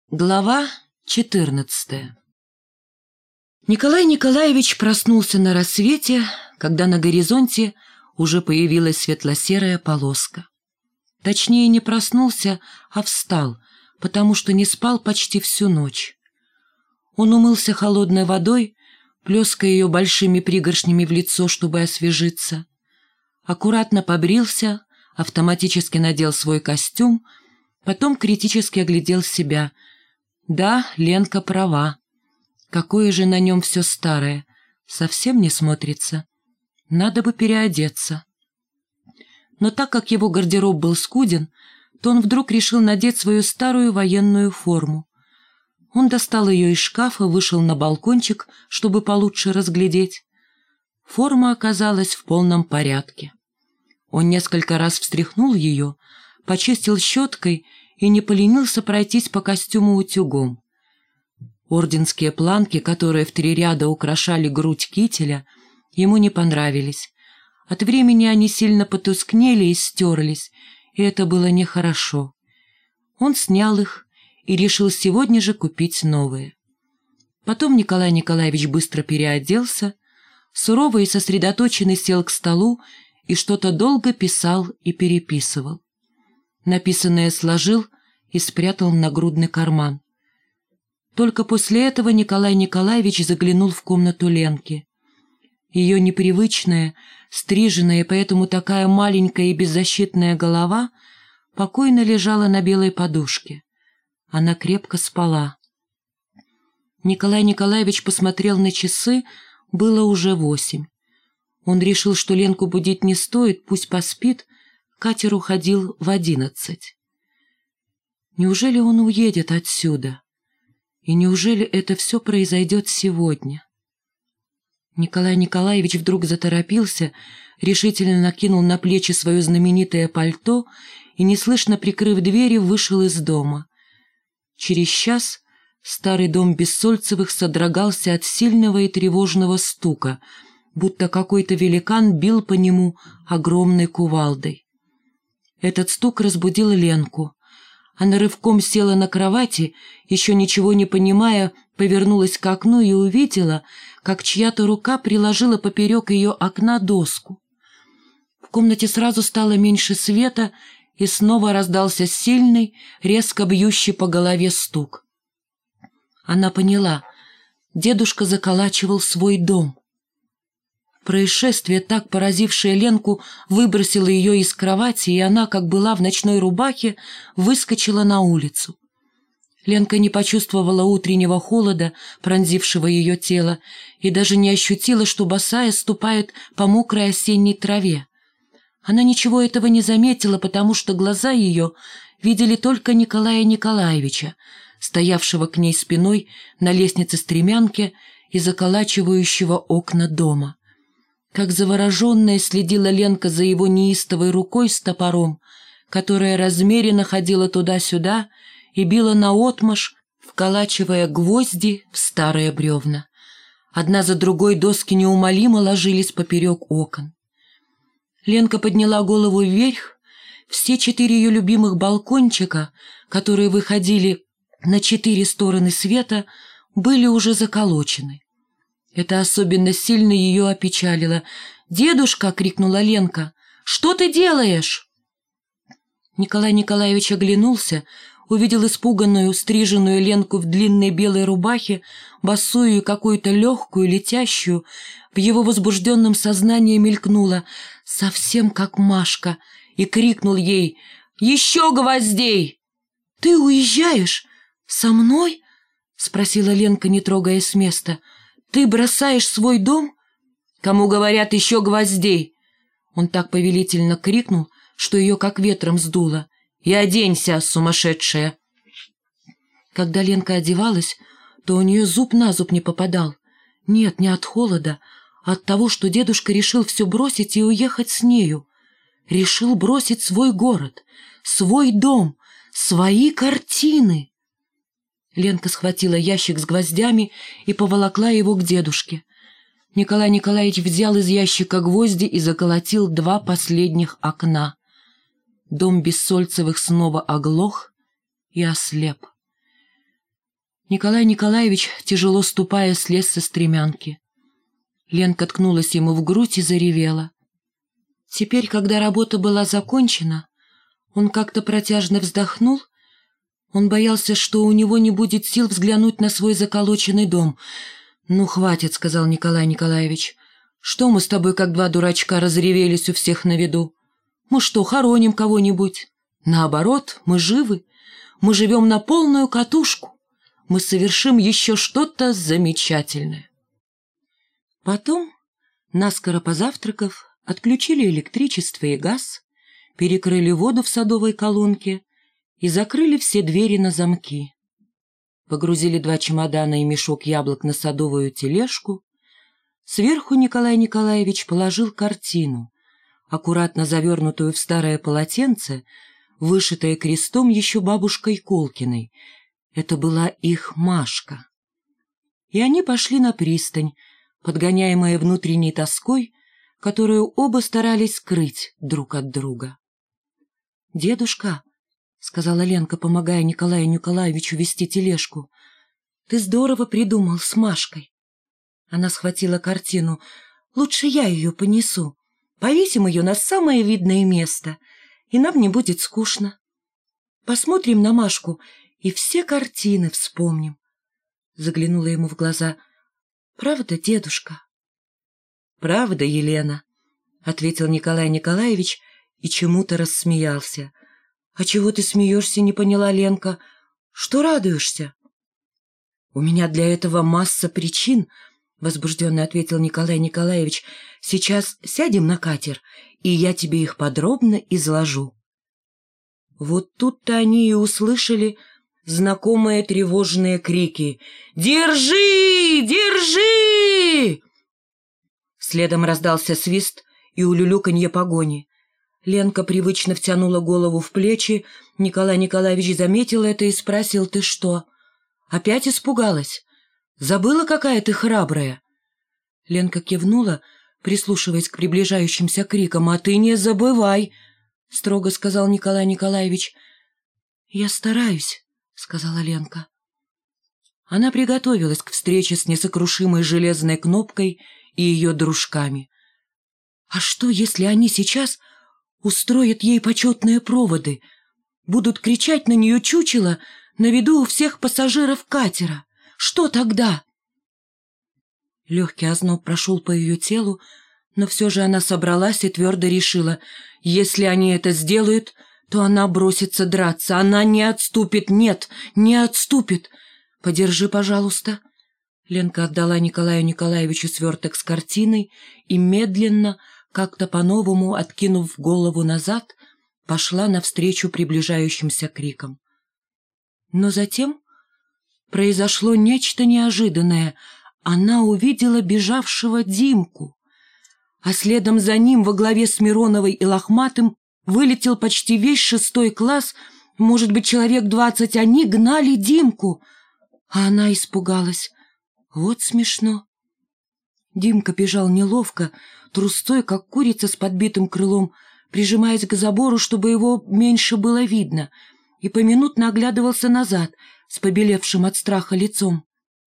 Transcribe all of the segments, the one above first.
Глава 14. Николай Николаевич проснулся на рассвете, когда на горизонте уже появилась светло-серая полоска. Точнее, не проснулся, а встал, потому что не спал почти всю ночь. Он умылся холодной водой, плеская ее большими пригоршнями в лицо, чтобы освежиться. Аккуратно побрился, автоматически надел свой костюм, потом критически оглядел себя. Да, Ленка права. Какое же на нем все старое. Совсем не смотрится. Надо бы переодеться. Но так как его гардероб был скуден, то он вдруг решил надеть свою старую военную форму. Он достал ее из шкафа, вышел на балкончик, чтобы получше разглядеть. Форма оказалась в полном порядке. Он несколько раз встряхнул ее, почистил щеткой и не поленился пройтись по костюму утюгом. Орденские планки, которые в 3 ряда украшали грудь кителя, ему не понравились. От времени они сильно потускнели и стерлись, и это было нехорошо. Он снял их и решил сегодня же купить новые. Потом Николай Николаевич быстро переоделся, суровый и сосредоточенный сел к столу и что-то долго писал и переписывал. Написанное сложил и спрятал в нагрудный карман. Только после этого Николай Николаевич заглянул в комнату Ленки. Ее непривычная, стриженная, поэтому такая маленькая и беззащитная голова покойно лежала на белой подушке. Она крепко спала. Николай Николаевич посмотрел на часы, было уже 8. Он решил, что Ленку будить не стоит, пусть поспит. Катер уходил в 11. Неужели он уедет отсюда? И неужели это все произойдет сегодня? Николай Николаевич вдруг заторопился, решительно накинул на плечи свое знаменитое пальто и, неслышно прикрыв двери, вышел из дома. Через час старый дом Бессольцевых содрогался от сильного и тревожного стука, будто какой-то великан бил по нему огромной кувалдой. Этот стук разбудил Ленку. Она рывком села на кровати, еще ничего не понимая, повернулась к окну и увидела, как чья-то рука приложила поперек ее окна доску. В комнате сразу стало меньше света, и снова раздался сильный, резко бьющий по голове стук. Она поняла, дедушка заколачивал свой дом. Происшествие, так поразившее Ленку, выбросило ее из кровати, и она, как была в ночной рубахе, выскочила на улицу. Ленка не почувствовала утреннего холода, пронзившего ее тело, и даже не ощутила, что босая ступает по мокрой осенней траве. Она ничего этого не заметила, потому что глаза ее видели только Николая Николаевича, стоявшего к ней спиной на лестнице-стремянке и заколачивающего окна дома. Как завороженная следила Ленка за его неистовой рукой с топором, которая размеренно ходила туда-сюда и била наотмашь, вколачивая гвозди в старые бревна. Одна за другой доски неумолимо ложились поперек окон. Ленка подняла голову вверх. Все 4 ее любимых балкончика, которые выходили на 4 стороны света, были уже заколочены. Это особенно сильно ее опечалило. «Дедушка!» — крикнула Ленка. «Что ты делаешь?» Николай Николаевич оглянулся, увидел испуганную, стриженную Ленку в длинной белой рубахе, босую и какую-то легкую, летящую. В его возбужденном сознании мелькнуло «совсем как Машка», и крикнул ей «Еще гвоздей!» «Ты уезжаешь? Со мной?» — спросила Ленка, не трогаясь с места. «Ты бросаешь свой дом?» «Кому говорят, еще гвоздей?» Он так повелительно крикнул, что ее как ветром сдуло. «И оденься, сумасшедшая!» Когда Ленка одевалась, то у нее зуб на зуб не попадал. Нет, не от холода, а от того, что дедушка решил все бросить и уехать с нею. Решил бросить свой город, свой дом, свои картины. Ленка схватила ящик с гвоздями и поволокла его к дедушке. Николай Николаевич взял из ящика гвозди и заколотил 2 последних окна. Дом Бессольцевых снова оглох и ослеп. Николай Николаевич, тяжело ступая, слез со стремянки. Ленка ткнулась ему в грудь и заревела. Теперь, когда работа была закончена, он как-то протяжно вздохнул. Он боялся, что у него не будет сил взглянуть на свой заколоченный дом. «Ну, хватит», — сказал Николай Николаевич. «Что мы с тобой, как два дурачка, разревелись у всех на виду? Мы что, хороним кого-нибудь? Наоборот, мы живы. Мы живем на полную катушку. Мы совершим еще что-то замечательное». Потом, наскоро позавтракав, отключили электричество и газ, перекрыли воду в садовой колонке и закрыли все двери на замки. Погрузили 2 чемодана и мешок яблок на садовую тележку. Сверху Николай Николаевич положил картину, аккуратно завернутую в старое полотенце, вышитое крестом еще бабушкой Колкиной. Это была их Машка. И они пошли на пристань, подгоняемые внутренней тоской, которую оба старались скрыть друг от друга. «Дедушка», — сказала Ленка, помогая Николаю Николаевичу вести тележку, — «ты здорово придумал с Машкой». Она схватила картину. «Лучше я ее понесу. Повесим ее на самое видное место, и нам не будет скучно. Посмотрим на Машку и все картины вспомним». Заглянула ему в глаза. «Правда, дедушка?» «Правда, Елена», — ответил Николай Николаевич и чему-то рассмеялся. «А чего ты смеешься?» — не поняла Ленка. «Что радуешься?» «У меня для этого масса причин», — возбужденно ответил Николай Николаевич. «Сейчас сядем на катер, и я тебе их подробно изложу». Вот тут-то они и услышали знакомые тревожные крики: «Держи! Держи!» Следом раздался свист и улюлюканье погони. Ленка привычно втянула голову в плечи. Николай Николаевич заметил это и спросил: «Ты что, опять испугалась? Забыла, какая ты храбрая?» Ленка кивнула, прислушиваясь к приближающимся крикам. «А ты не забывай», — строго сказал Николай Николаевич. «Я стараюсь», — сказала Ленка. Она приготовилась к встрече с несокрушимой железной Кнопкой и ее дружками. А что, если они сейчас устроят ей почетные проводы, будут кричать на нее чучело на виду у всех пассажиров катера? Что тогда? Легкий озноб прошел по ее телу, но все же она собралась и твердо решила: если они это сделают, то она бросится драться, она не отступит, нет, не отступит. «Подержи, пожалуйста». Ленка отдала Николаю Николаевичу сверток с картиной и медленно, как-то по-новому откинув голову назад, пошла навстречу приближающимся крикам. Но затем произошло нечто неожиданное. Она увидела бежавшего Димку, а следом за ним во главе с Мироновой и Лохматым вылетел почти весь 6 класс, может быть, человек 20, они гнали Димку, а она испугалась. Вот смешно. Димка бежал неловко, трусцой, как курица с подбитым крылом, прижимаясь к забору, чтобы его меньше было видно, и поминутно оглядывался назад с побелевшим от страха лицом.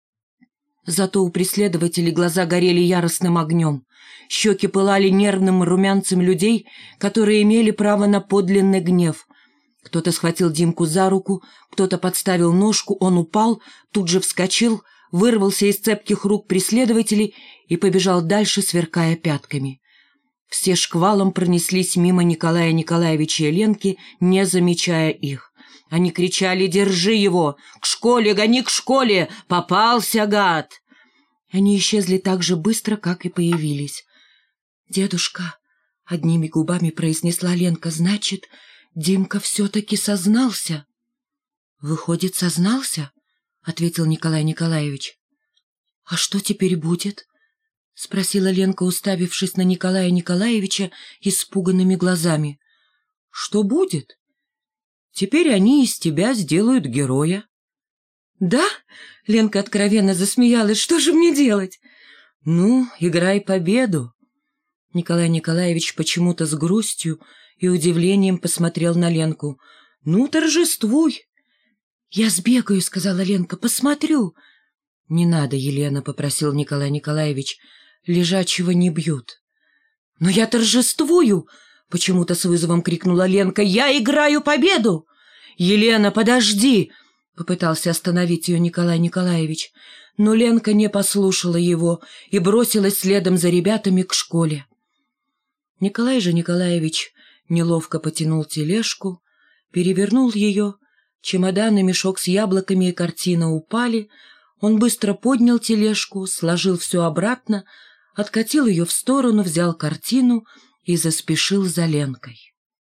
Зато у преследователей глаза горели яростным огнем, щеки пылали нервным румянцем людей, которые имели право на подлинный гнев. Кто-то схватил Димку за руку, кто-то подставил ножку, он упал, тут же вскочил, вырвался из цепких рук преследователей и побежал дальше, сверкая пятками. Все шквалом пронеслись мимо Николая Николаевича и Ленки, не замечая их. Они кричали: «Держи его! К школе! Гони к школе! Попался, гад!» Они исчезли так же быстро, как и появились. «Дедушка», — одними губами произнесла Ленка, — «значит, Димка все-таки сознался?» «Выходит, сознался?» — ответил Николай Николаевич. «А что теперь будет?» — спросила Ленка, уставившись на Николая Николаевича испуганными глазами. «Что будет? Теперь они из тебя сделают героя». «Да?» — Ленка откровенно засмеялась. «Что же мне делать?» «Ну, играй победу». Николай Николаевич почему-то с грустью и удивлением посмотрел на Ленку. «Ну, торжествуй». «Я сбегаю», — сказала Ленка, — «посмотрю». «Не надо, Елена», — попросил Николай Николаевич, — «лежачего не бьют». «Но я торжествую!» — почему-то с вызовом крикнула Ленка. «Я играю победу!» «Елена, подожди!» — попытался остановить ее Николай Николаевич. Но Ленка не послушала его и бросилась следом за ребятами к школе. Николай же Николаевич неловко потянул тележку, перевернул ее, чемодан и мешок с яблоками и картина упали, он быстро поднял тележку, сложил все обратно, откатил ее в сторону, взял картину и заспешил за Ленкой.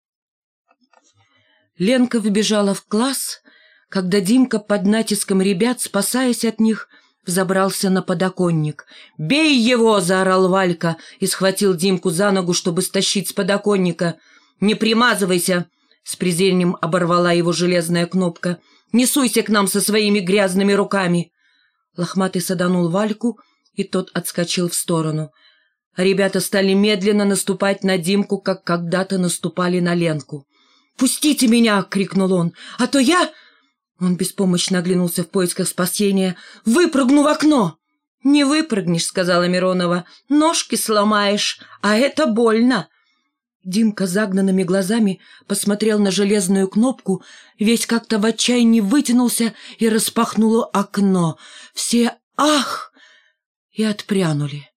Ленка вбежала в класс, когда Димка под натиском ребят, спасаясь от них, взобрался на подоконник. «Бей его!» — заорал Валька и схватил Димку за ногу, чтобы стащить с подоконника. «Не примазывайся!» — с презрением оборвала его железная кнопка. «Не суйся к нам со своими грязными руками!» Лохматый саданул Вальку, и тот отскочил в сторону. Ребята стали медленно наступать на Димку, как когда-то наступали на Ленку. «Пустите меня!» — крикнул он. «А то я...» Он беспомощно оглянулся в поисках спасения. «Выпрыгну в окно!» «Не выпрыгнешь», — сказала Миронова. «Ножки сломаешь, а это больно». Димка загнанными глазами посмотрел на железную кнопку, весь как-то в отчаянии вытянулся и распахнуло окно. Все «ах!» и отпрянули.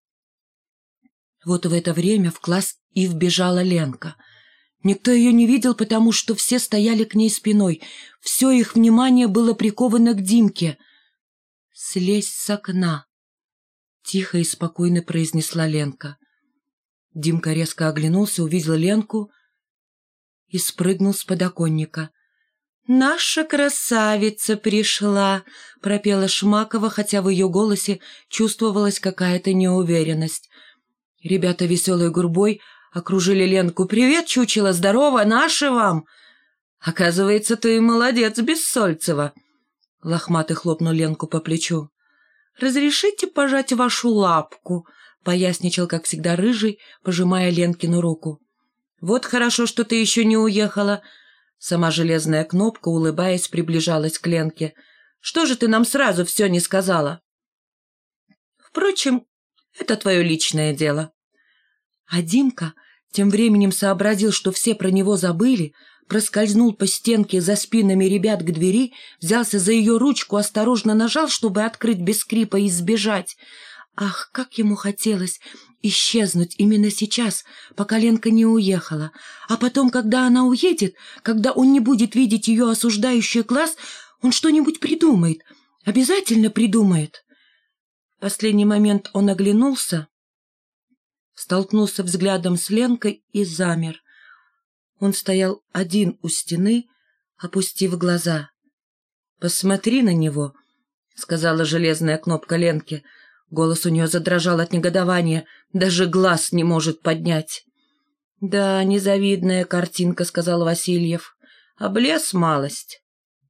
Вот в это время в класс и вбежала Ленка. Никто ее не видел, потому что все стояли к ней спиной. Все их внимание было приковано к Димке. «Слезь с окна», — тихо и спокойно произнесла Ленка. Димка резко оглянулся, увидел Ленку и спрыгнул с подоконника. «Наша красавица пришла», — пропела Шмакова, хотя в ее голосе чувствовалась какая-то неуверенность. Ребята веселой гурьбой окружили Ленку. «Привет, чучело, здорово, наши вам!» «Оказывается, ты молодец, Бессольцева!» Лохматый хлопнул Ленку по плечу. «Разрешите пожать вашу лапку?» — поясничал, как всегда, Рыжий, пожимая Ленкину руку. «Вот хорошо, что ты еще не уехала!» Сама железная кнопка, улыбаясь, приближалась к Ленке. «Что же ты нам сразу все не сказала?» «Впрочем, это твое личное дело». А Димка тем временем сообразил, что все про него забыли, проскользнул по стенке за спинами ребят к двери, взялся за ее ручку, осторожно нажал, чтобы открыть без скрипа и сбежать. Ах, как ему хотелось исчезнуть именно сейчас, пока Ленка не уехала. А потом, когда она уедет, когда он не будет видеть ее осуждающий глаз, он что-нибудь придумает, обязательно придумает. В последний момент он оглянулся, столкнулся взглядом с Ленкой и замер. Он стоял один у стены, опустив глаза. «Посмотри на него», — сказала железная кнопка Ленке. Голос у нее задрожал от негодования, даже глаз не может поднять. «Да, незавидная картинка», — сказал Васильев. «Облез малость».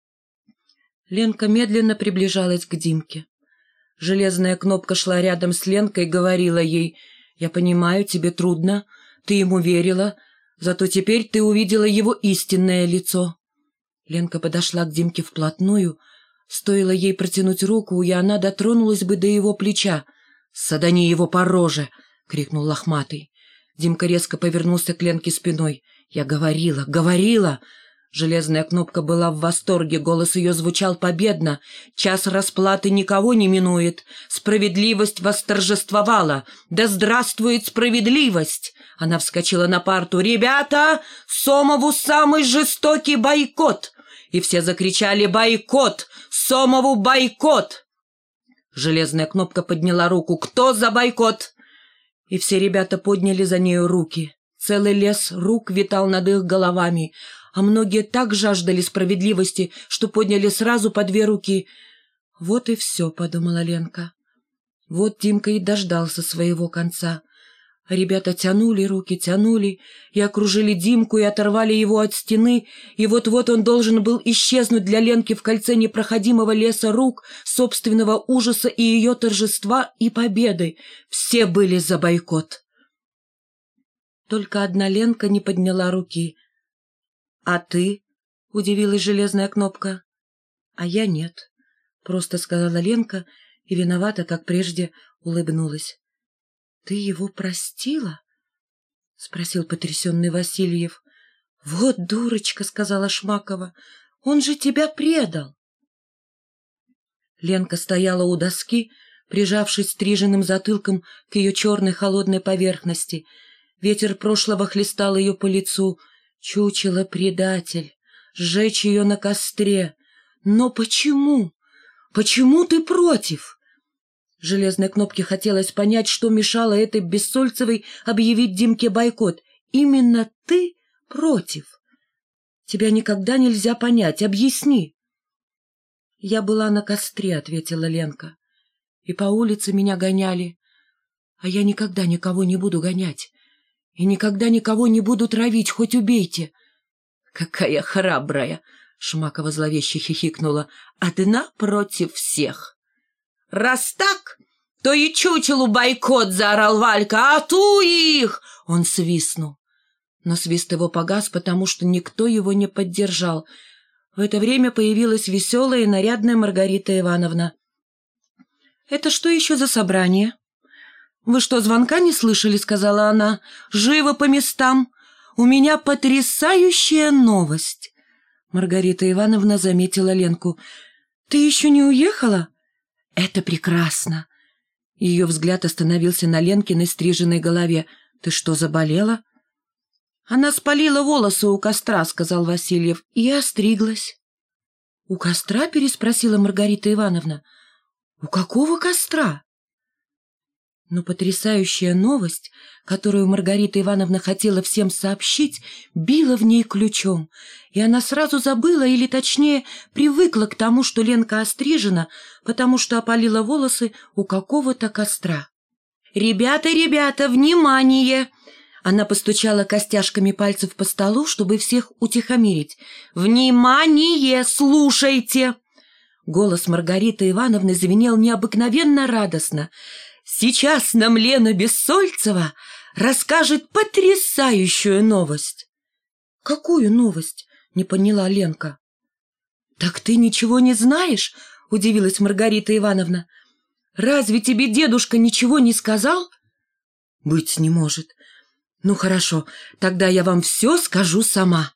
Ленка медленно приближалась к Димке. Железная кнопка шла рядом с Ленкой и говорила ей: «Я понимаю, тебе трудно, ты ему верила, зато теперь ты увидела его истинное лицо». Ленка подошла к Димке вплотную, стоило ей протянуть руку, и она дотронулась бы до его плеча. «Садани его по роже!» — крикнул Лохматый. Димка резко повернулся к Ленке спиной. «Я говорила, говорила!» Железная кнопка была в восторге, голос ее звучал победно. «Час расплаты никого не минует. Справедливость восторжествовала. Да здравствует справедливость!» Она вскочила на парту. «Ребята, Сомову самый жестокий бойкот!» И все закричали: «Бойкот! Сомову бойкот!» Железная кнопка подняла руку. «Кто за бойкот?» И все ребята подняли за нею руки. Целый лес рук витал над их головами, а многие так жаждали справедливости, что подняли сразу по 2 руки. «Вот и все», — подумала Ленка. Вот Димка и дождался своего конца. Ребята тянули руки, тянули, и окружили Димку, и оторвали его от стены, и вот-вот он должен был исчезнуть для Ленки в кольце непроходимого леса рук, собственного ужаса и ее торжества и победы. Все были за бойкот. Только одна Ленка не подняла руки. «А ты?» — удивилась железная кнопка. А я нет, просто сказала Ленка и виновата, как прежде, улыбнулась. Ты его простила? Спросил потрясенный Васильев. Вот дурочка, сказала Шмакова, он же тебя предал. Ленка стояла у доски, прижавшись стриженным затылком к ее черной холодной поверхности. Ветер прошлого хлестал ее по лицу. Чучело предатель, сжечь ее на костре. Но почему? Почему ты против? Железной кнопке хотелось понять, что мешало этой Бессольцевой объявить Димке бойкот. Именно ты против. Тебя никогда нельзя понять. Объясни. Я была на костре, ответила Ленка. И по улице меня гоняли. А я никогда никого не буду гонять. И никогда никого не буду травить, хоть убейте. Какая храбрая! Шмакова зловеще хихикнула. Одна против всех. Раз так, то и чучелу бойкот, заорал Валька. А ту их! Он свистнул. Но свист его погас, потому что никто его не поддержал. В это время появилась веселая и нарядная Маргарита Ивановна. «Это что еще за собрание?» «Вы что, звонка не слышали?» — сказала она. «Живо по местам! У меня потрясающая новость!» Маргарита Ивановна заметила Ленку. «Ты еще не уехала?» «Это прекрасно!» Ее взгляд остановился на Ленкиной стриженной голове. «Ты что, заболела?» «Она спалила волосы у костра», — сказал Васильев, — «и остриглась». «У костра?» — переспросила Маргарита Ивановна. «У какого костра?» Но потрясающая новость, которую Маргарита Ивановна хотела всем сообщить, била в ней ключом, и она сразу забыла, или точнее привыкла к тому, что Ленка острижена, потому что опалила волосы у какого-то костра. «Ребята, внимание!» Она постучала костяшками пальцев по столу, чтобы всех утихомирить. «Внимание! Слушайте!» Голос Маргариты Ивановны звенел необыкновенно радостно. «Сейчас нам Лена Бессольцева расскажет потрясающую новость». «Какую новость?» — не поняла Ленка. «Так ты ничего не знаешь?» — удивилась Маргарита Ивановна. «Разве тебе дедушка ничего не сказал?» «Быть не может. Ну хорошо, тогда я вам все скажу сама».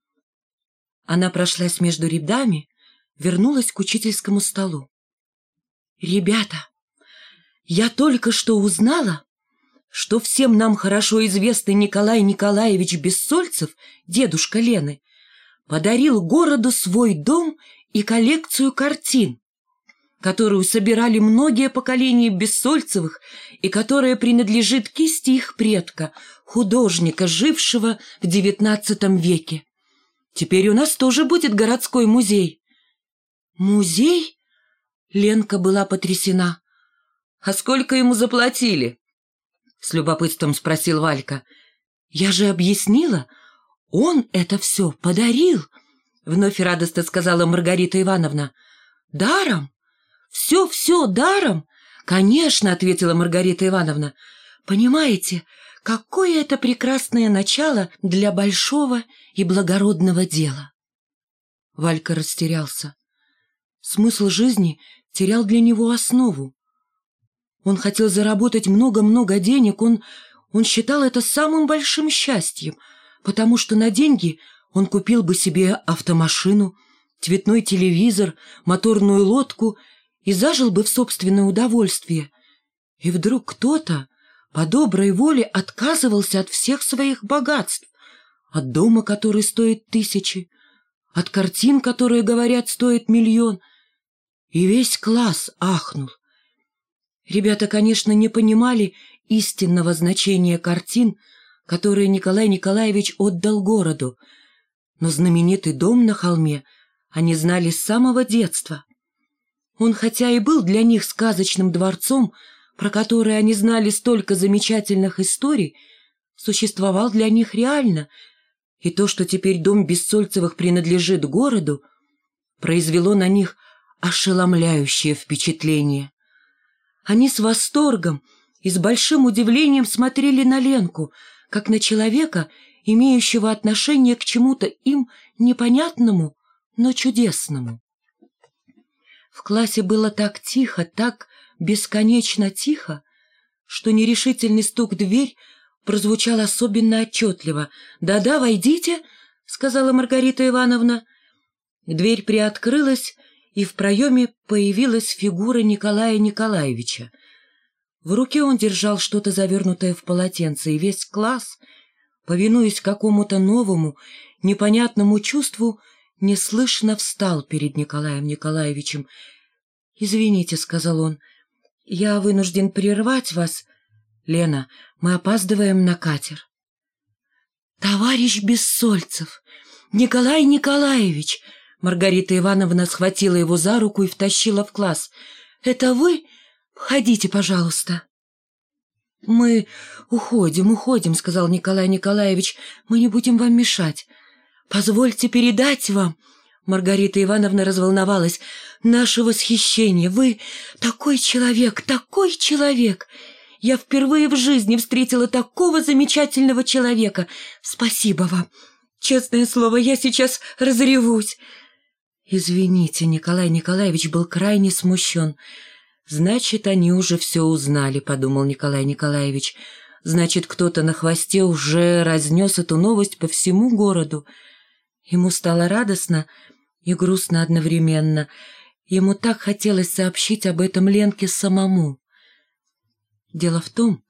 Она прошлась между рядами, вернулась к учительскому столу. «Ребята, я только что узнала, что всем нам хорошо известный Николай Николаевич Бессольцев, дедушка Лены, подарил городу свой дом и коллекцию картин, которую собирали многие поколения Бессольцевых и которая принадлежит кисти их предка, художника, жившего в XIX веке. Теперь у нас тоже будет городской музей». «Музей?» Ленка была потрясена. «А сколько ему заплатили?» — с любопытством спросил Валька. «Я же объяснила, он это все подарил», — вновь радостно сказала Маргарита Ивановна. «Даром? Все даром?» «Конечно», — ответила Маргарита Ивановна. «Понимаете, какое это прекрасное начало для большого и благородного дела». Валька растерялся. Смысл жизни терял для него основу. Он хотел заработать много-много денег, он считал это самым большим счастьем, потому что на деньги он купил бы себе автомашину, цветной телевизор, моторную лодку и зажил бы в собственное удовольствие. И вдруг кто-то по доброй воле отказывался от всех своих богатств, от дома, который стоит 1000, от картин, которые, говорят, стоят 1 000 000, и весь класс ахнул. Ребята, конечно, не понимали истинного значения картин, которые Николай Николаевич отдал городу, но знаменитый дом на холме они знали с самого детства. Он, хотя и был для них сказочным дворцом, про который они знали столько замечательных историй, существовал для них реально, и то, что теперь дом Бессольцевых принадлежит городу, произвело на них ошеломляющее впечатление. Они с восторгом и с большим удивлением смотрели на Ленку, как на человека, имеющего отношение к чему-то им непонятному, но чудесному. В классе было так тихо, так бесконечно тихо, что нерешительный стук в дверь прозвучал особенно отчетливо. «Да-да, войдите», — сказала Маргарита Ивановна. Дверь приоткрылась, и в проеме появилась фигура Николая Николаевича. В руке он держал что-то завернутое в полотенце, и весь класс, повинуясь какому-то новому, непонятному чувству, неслышно встал перед Николаем Николаевичем. «Извините», — сказал он, — «я вынужден прервать вас. Лена, мы опаздываем на катер». «Товарищ Бессольцев! Николай Николаевич!» Маргарита Ивановна схватила его за руку и втащила в класс. «Это вы? Входите, пожалуйста». «Мы уходим», — сказал Николай Николаевич. «Мы не будем вам мешать. Позвольте передать вам...» Маргарита Ивановна разволновалась. «Наше восхищение! Вы такой человек, такой человек! Я впервые в жизни встретила такого замечательного человека! Спасибо вам! Честное слово, я сейчас разревусь!» «Извините», — Николай Николаевич был крайне смущен. «Значит, они уже все узнали», — подумал Николай Николаевич. «Значит, кто-то на хвосте уже разнес эту новость по всему городу». Ему стало радостно и грустно одновременно. Ему так хотелось сообщить об этом Ленке самому. Дело в том,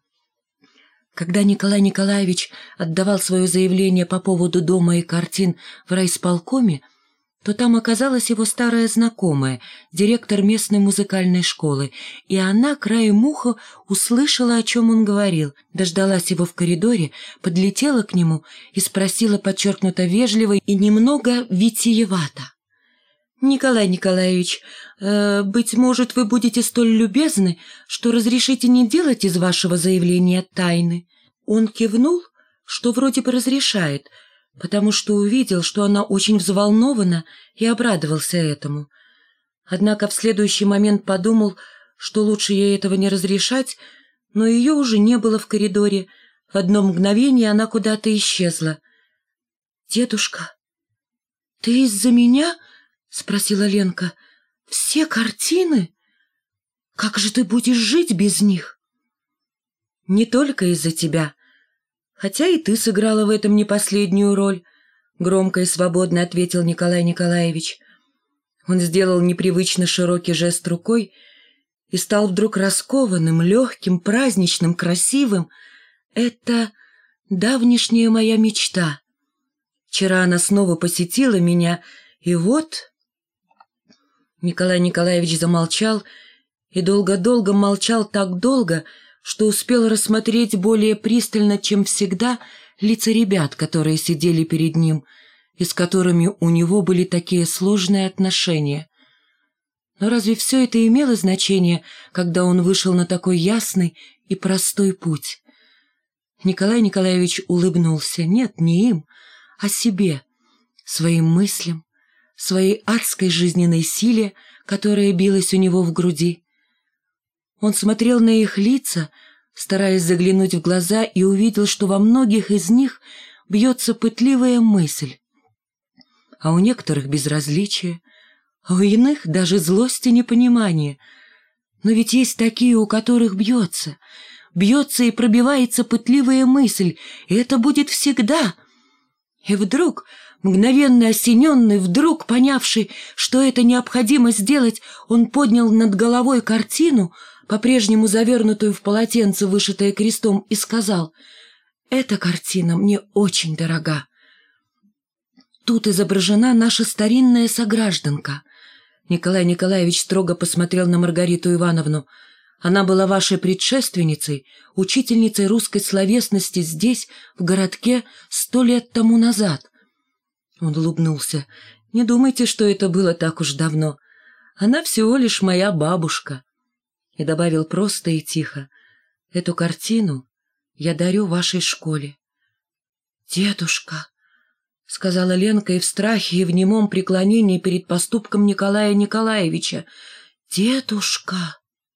когда Николай Николаевич отдавал свое заявление по поводу дома и картин в райисполкоме, то там оказалась его старая знакомая, директор местной музыкальной школы, и она краем уха услышала, о чем он говорил, дождалась его в коридоре, подлетела к нему и спросила подчеркнуто вежливо и немного витиевато: «Николай Николаевич, быть может, вы будете столь любезны, что разрешите не делать из вашего заявления тайны?» Он кивнул, что вроде бы разрешает, потому что увидел, что она очень взволнована, и обрадовался этому. Однако в следующий момент подумал, что лучше ей этого не разрешать, но ее уже не было в коридоре. В одно мгновение она куда-то исчезла. «Дедушка, ты из-за меня?» — спросила Ленка. «Все картины? Как же ты будешь жить без них?» «Не только из-за тебя. Хотя и ты сыграла в этом не последнюю роль», — громко и свободно ответил Николай Николаевич. Он сделал непривычно широкий жест рукой и стал вдруг раскованным, легким, праздничным, красивым. «Это давнишняя моя мечта. Вчера она снова посетила меня, и вот...» Николай Николаевич замолчал и долго-долго молчал, так долго, что успел рассмотреть более пристально, чем всегда, лица ребят, которые сидели перед ним, и с которыми у него были такие сложные отношения. Но разве все это имело значение, когда он вышел на такой ясный и простой путь? Николай Николаевич улыбнулся. Нет, не им, а себе, своим мыслям, своей адской жизненной силе, которая билась у него в груди. Он смотрел на их лица, стараясь заглянуть в глаза, и увидел, что во многих из них бьется пытливая мысль, а у некоторых безразличие, а у иных даже злость и непонимание. Но ведь есть такие, у которых бьется и пробивается пытливая мысль, и это будет всегда. И вдруг, мгновенно осененный, вдруг понявший, что это необходимо сделать, он поднял над головой картину, по-прежнему завернутую в полотенце, вышитое крестом, и сказал: «Эта картина мне очень дорога. Тут изображена наша старинная согражданка». Николай Николаевич строго посмотрел на Маргариту Ивановну. «Она была вашей предшественницей, учительницей русской словесности здесь, в городке, 100 лет тому назад». Он улыбнулся. «Не думайте, что это было так уж давно. Она всего лишь моя бабушка». И добавил просто и тихо: «Эту картину я дарю вашей школе». «Дедушка», — сказала Ленка и в страхе, и в немом преклонении перед поступком Николая Николаевича. «Дедушка».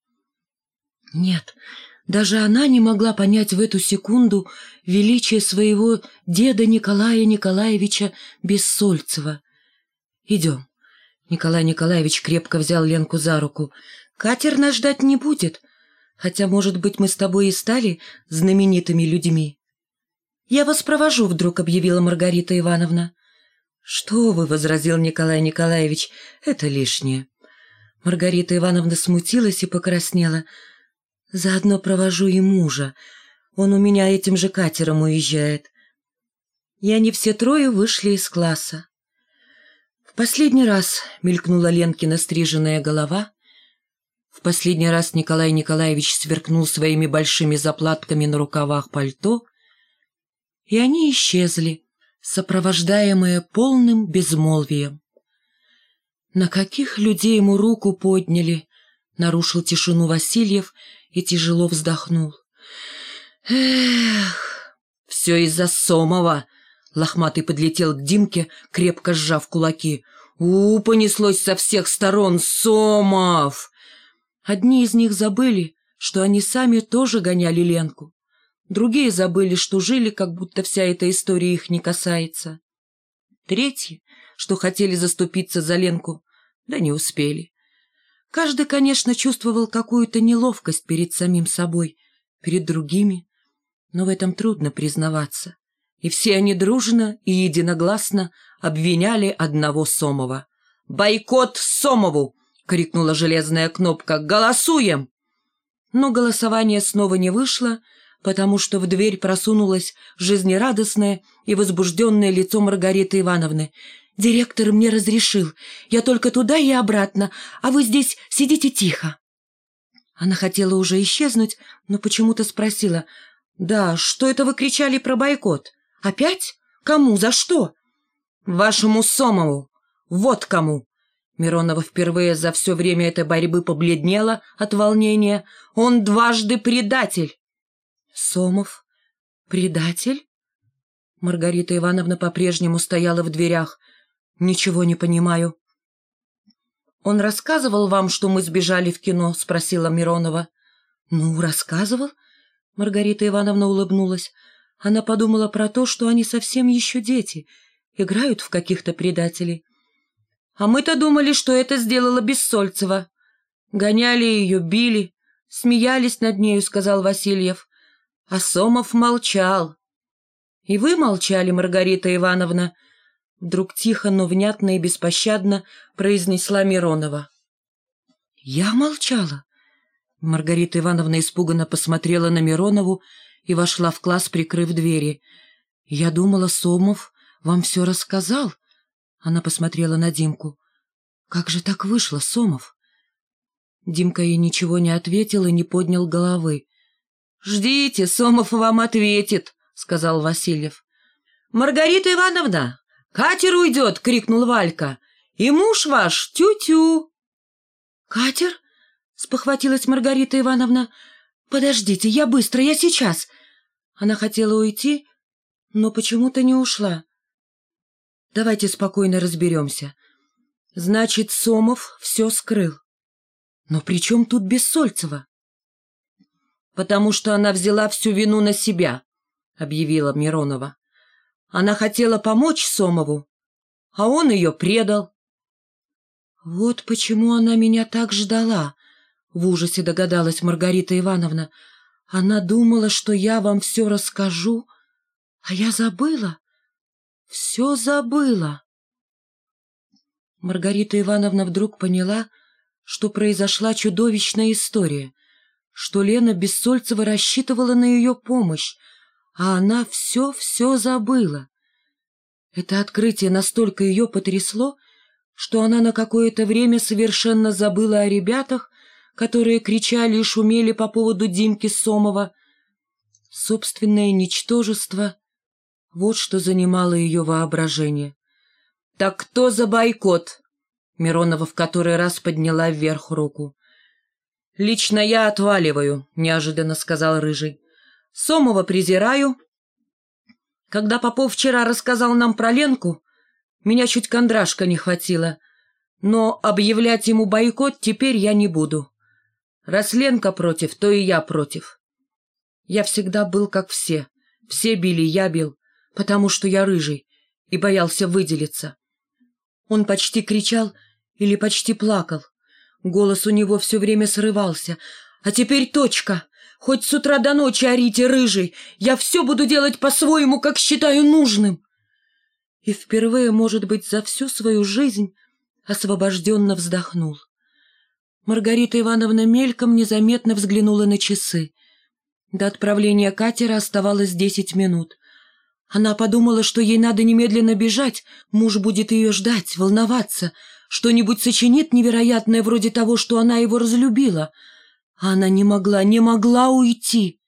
Нет, даже она не могла понять в эту секунду величие своего деда Николая Николаевича Бессольцева. «Идем, Николай Николаевич крепко взял Ленку за руку. «Катер нас ждать не будет, хотя, может быть, мы с тобой и стали знаменитыми людьми». «Я вас провожу», — вдруг объявила Маргарита Ивановна. «Что вы», — возразил Николай Николаевич, — «это лишнее». Маргарита Ивановна смутилась и покраснела. «Заодно провожу и мужа. Он у меня этим же катером уезжает». И они все трое вышли из класса. В последний раз мелькнула Ленкина стриженная голова. В последний раз Николай Николаевич сверкнул своими большими заплатками на рукавах пальто, и они исчезли, сопровождаемые полным безмолвием. «На каких людей ему руку подняли?» — нарушил тишину Васильев и тяжело вздохнул. «Эх, все из-за Сомова!» — Лохматый подлетел к Димке, крепко сжав кулаки. Понеслось со всех сторон! Сомов!» Одни из них забыли, что они сами тоже гоняли Ленку. Другие забыли, что жили, как будто вся эта история их не касается. Третьи, что хотели заступиться за Ленку, да не успели. Каждый, конечно, чувствовал какую-то неловкость перед самим собой, перед другими, но в этом трудно признаваться. И все они дружно и единогласно обвиняли одного Сомова. «Бойкот Сомову!» — крикнула железная кнопка. «Голосуем!» Но голосование снова не вышло, потому что в дверь просунулось жизнерадостное и возбужденное лицо Маргариты Ивановны. «Директор мне разрешил. Я только туда и обратно, а вы здесь сидите тихо». Она хотела уже исчезнуть, но почему-то спросила: «Да, что это вы кричали про бойкот? Опять? Кому? За что?» «Вашему Сомову. Вот кому». Миронова впервые за все время этой борьбы побледнела от волнения. «Он дважды предатель». «Сомов? Предатель?» Маргарита Ивановна по-прежнему стояла в дверях. «Ничего не понимаю». «Он рассказывал вам, что мы сбежали в кино?» — спросила Миронова. «Ну, рассказывал». Маргарита Ивановна улыбнулась. Она подумала про то, что они совсем еще дети, играют в каких-то предателей. «А мы-то думали, что это сделала Бессольцева. Гоняли ее, били, смеялись над нею», — сказал Васильев. А Сомов молчал. «И вы молчали, Маргарита Ивановна?» Вдруг тихо, но внятно и беспощадно произнесла Миронова. «Я молчала?» Маргарита Ивановна испуганно посмотрела на Миронову и вошла в класс, прикрыв двери. «Я думала, Сомов вам все рассказал?» Она посмотрела на Димку. «Как же так вышло, Сомов?» Димка ей ничего не ответил и не поднял головы. «Ждите, Сомов вам ответит», — сказал Васильев. «Маргарита Ивановна, катер уйдет!» — крикнул Валька. «И муж ваш тю-тю!» «Катер?» — спохватилась Маргарита Ивановна. «Подождите, я быстро, я сейчас!» Она хотела уйти, но почему-то не ушла. «Давайте спокойно разберемся. Значит, Сомов все скрыл. Но при чем тут Бессольцева?» «Потому что она взяла всю вину на себя», — объявила Миронова. «Она хотела помочь Сомову, а он ее предал». «Вот почему она меня так ждала», — в ужасе догадалась Маргарита Ивановна. «Она думала, что я вам все расскажу, а я забыла, все забыла». Маргарита Ивановна вдруг поняла, что произошла чудовищная история, что Лена Бессольцева рассчитывала на ее помощь, а она все забыла. Это открытие настолько ее потрясло, что она на какое-то время совершенно забыла о ребятах, которые кричали и шумели по поводу Димки Сомова. Собственное ничтожество — вот что занимало ее воображение. «Так кто за бойкот?» Миронова в который раз подняла вверх руку. «Лично я отваливаю», — неожиданно сказал Рыжий. «Сомова презираю. Когда Попов вчера рассказал нам про Ленку, меня чуть кондрашка не хватило. Но объявлять ему бойкот теперь я не буду. Раз Ленка против, то и я против. Я всегда был как все. Все били, я бил, потому что я рыжий и боялся выделиться». Он почти кричал Или почти плакал. Голос у него все время срывался. «А теперь точка! Хоть с утра до ночи орите, рыжий! Я все буду делать по-своему, как считаю нужным!» И впервые, может быть, за всю свою жизнь освобожденно вздохнул. Маргарита Ивановна мельком незаметно взглянула на часы. До отправления катера оставалось 10 минут. Она подумала, что ей надо немедленно бежать, муж будет ее ждать, волноваться, что-нибудь сочинит невероятное вроде того, что она его разлюбила. А она не могла уйти.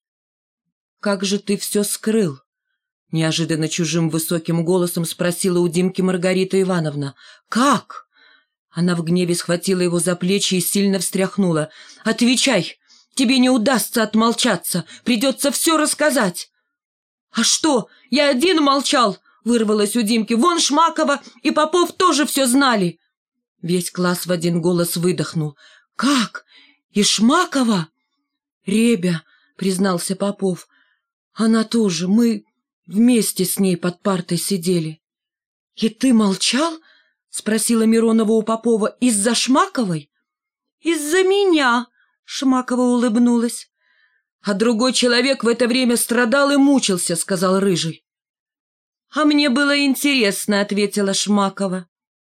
«Как же ты все скрыл?» — неожиданно чужим высоким голосом спросила у Димки Маргарита Ивановна. «Как?» Она в гневе схватила его за плечи и сильно встряхнула. «Отвечай! Тебе не удастся отмолчаться, придется все рассказать!» «А что, я один молчал?» — вырвалось у Димки. «Вон Шмакова и Попов тоже все знали!» Весь класс в один голос выдохнул. «Как? И Шмакова?» «Ребя», — признался Попов, — «она тоже, мы вместе с ней под партой сидели». «И ты молчал?» — спросила Миронова у Попова. «Из-за Шмаковой?» «Из-за меня», — Шмакова улыбнулась. «А другой человек в это время страдал и мучился», — сказал Рыжий. «А мне было интересно», — ответила Шмакова.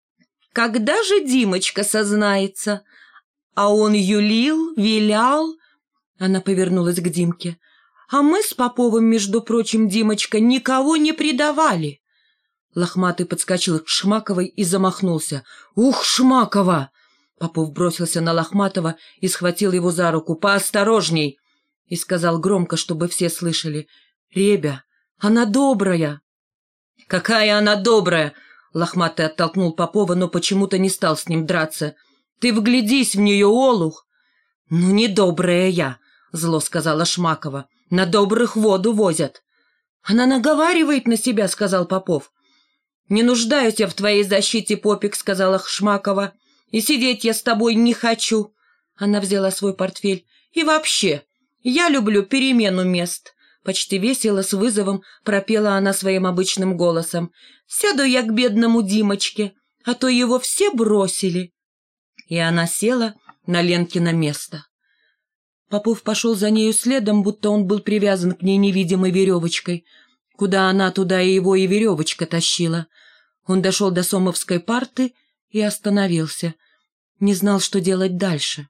«Когда же Димочка сознается? А он юлил, вилял...» Она повернулась к Димке. «А мы с Поповым, между прочим, Димочка, никого не предавали». Лохматый подскочил к Шмаковой и замахнулся. «Ух, Шмакова!» Попов бросился на Лохматова и схватил его за руку. «Поосторожней!» И сказал громко, чтобы все слышали. «Ребя, она добрая!» «Какая она добрая!» Лохматый оттолкнул Попова, но почему-то не стал с ним драться. «Ты вглядись в нее, олух!» «Ну, не добрая я!» — зло сказала Шмакова. «На добрых воду возят!» «Она наговаривает на себя!» — сказал Попов. «Не нуждаюсь я в твоей защите, Попик!» — сказала Шмакова. «И сидеть я с тобой не хочу!» Она взяла свой портфель. «И вообще, я люблю перемену мест!» Почти весело, с вызовом пропела она своим обычным голосом. «Сяду я к бедному Димочке, а то его все бросили!» И она села на Ленкино место. Попов пошел за нею следом, будто он был привязан к ней невидимой веревочкой. Куда она, туда и его и веревочка тащила. Он дошел до сомовской парты и остановился. Не знал, что делать дальше.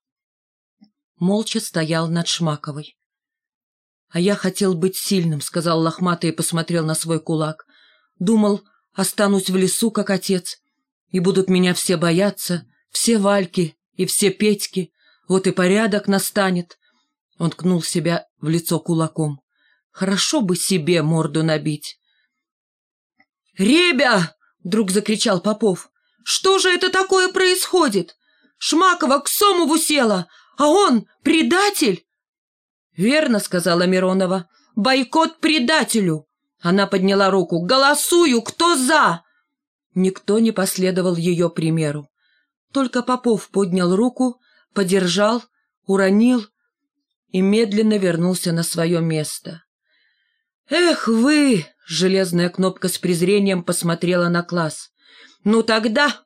Молча стоял над Шмаковой. «А я хотел быть сильным», — сказал Лохматый и посмотрел на свой кулак. «Думал, останусь в лесу, как отец, и будут меня все бояться, все Вальки и все Петьки, вот и порядок настанет». Он ткнул себя в лицо кулаком. «Хорошо бы себе морду набить». «Ребя!» — вдруг закричал Попов. «Что же это такое происходит? Шмакова к Сомову села, а он предатель?» «Верно», — сказала Миронова. «Бойкот предателю». Она подняла руку. «Голосую! Кто за?» Никто не последовал ее примеру. Только Попов поднял руку, подержал, уронил и медленно вернулся на свое место. «Эх вы!» — железная кнопка с презрением посмотрела на класс. «Ну тогда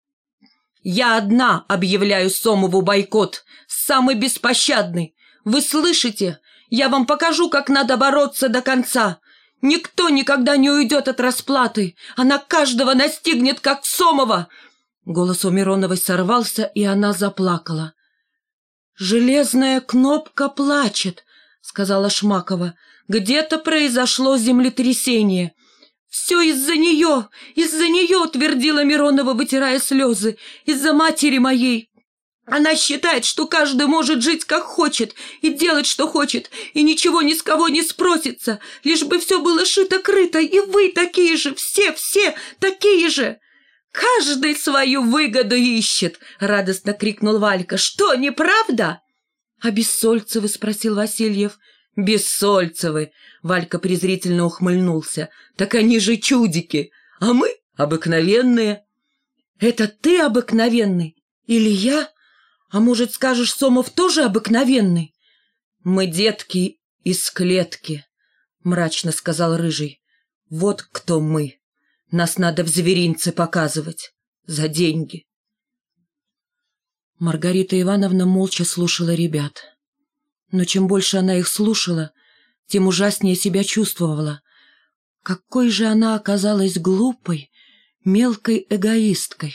я одна объявляю Сомову бойкот, самый беспощадный. Вы слышите? Я вам покажу, как надо бороться до конца. Никто никогда не уйдет от расплаты. Она каждого настигнет, как Сомова». Голос у Мироновой сорвался, и она заплакала. «Железная кнопка плачет», — сказала Шмакова. «Где-то произошло землетрясение». «Все из-за нее, — твердила Миронова, вытирая слезы, — из-за матери моей. Она считает, что каждый может жить как хочет и делать, что хочет, и ничего ни с кого не спросится, лишь бы все было шито-крыто, и вы такие же, все такие же!» «Каждый свою выгоду ищет!» — радостно крикнул Валька. «Что, неправда?» «А Бессольцевы?» — спросил Васильев. «Бессольцевы!» — Валька презрительно ухмыльнулся. «Так они же чудики, а мы обыкновенные». «Это ты обыкновенный? Или я? А может, скажешь, Сомов тоже обыкновенный?» «Мы детки из клетки», — мрачно сказал Рыжий. «Вот кто мы. Нас надо в зверинце показывать. За деньги». Маргарита Ивановна молча слушала ребят. Но чем больше она их слушала, тем ужаснее себя чувствовала. Какой же она оказалась глупой, мелкой эгоисткой.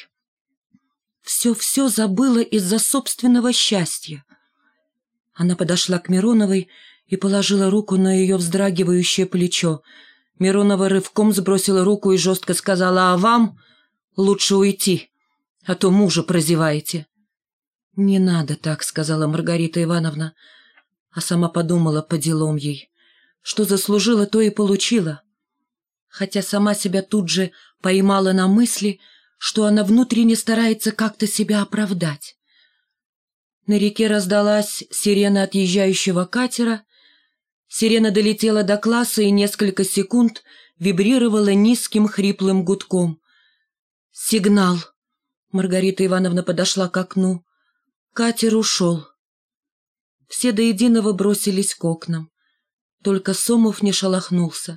Все забыла из-за собственного счастья. Она подошла к Мироновой и положила руку на ее вздрагивающее плечо. Миронова рывком сбросила руку и жестко сказала: «А вам лучше уйти, а то мужа прозеваете». «Не надо так», — сказала Маргарита Ивановна, а сама подумала по делам ей. Что заслужила, то и получила. Хотя сама себя тут же поймала на мысли, что она внутренне старается как-то себя оправдать. На реке раздалась сирена отъезжающего катера. Сирена долетела до класса и несколько секунд вибрировала низким хриплым гудком. «Сигнал!» Маргарита Ивановна подошла к окну. Катер ушел. Все до единого бросились к окнам. Только Сомов не шелохнулся.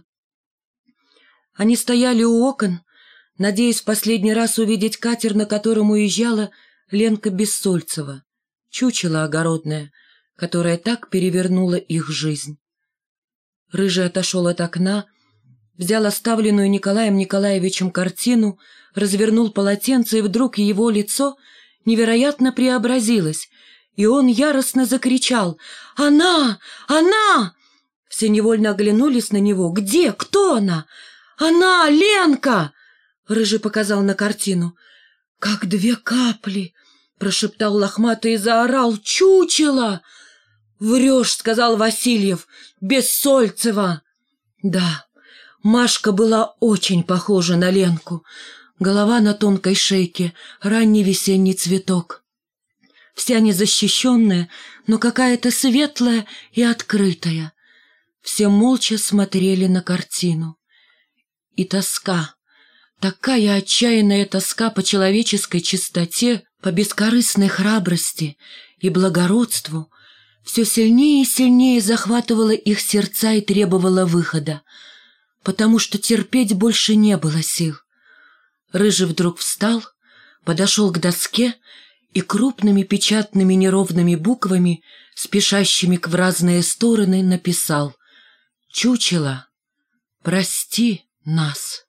Они стояли у окон, надеясь в последний раз увидеть катер, на котором уезжала Ленка Бессольцева, чучело огородное, которое так перевернуло их жизнь. Рыжий отошел от окна, взял оставленную Николаем Николаевичем картину, развернул полотенце, и вдруг его лицо невероятно преобразилось, и он яростно закричал: «Она! Она!» Все невольно оглянулись на него. «Где? Кто она?» «Она! Ленка!» Рыжий показал на картину. «Как две капли!» прошептал лохматый и заорал: «Чучело!» «Врешь!» — сказал Васильев. «Бессольцева!» Да, Машка была очень похожа на Ленку. Голова на тонкой шейке, ранний весенний цветок. Вся незащищенная, но какая-то светлая и открытая. Все молча смотрели на картину. И тоска, такая отчаянная тоска по человеческой чистоте, по бескорыстной храбрости и благородству, все сильнее и сильнее захватывала их сердца и требовала выхода, потому что терпеть больше не было сил. Рыжий вдруг встал, подошел к доске и крупными печатными неровными буквами, спешащими в разные стороны, написал: «Чучело, прости нас».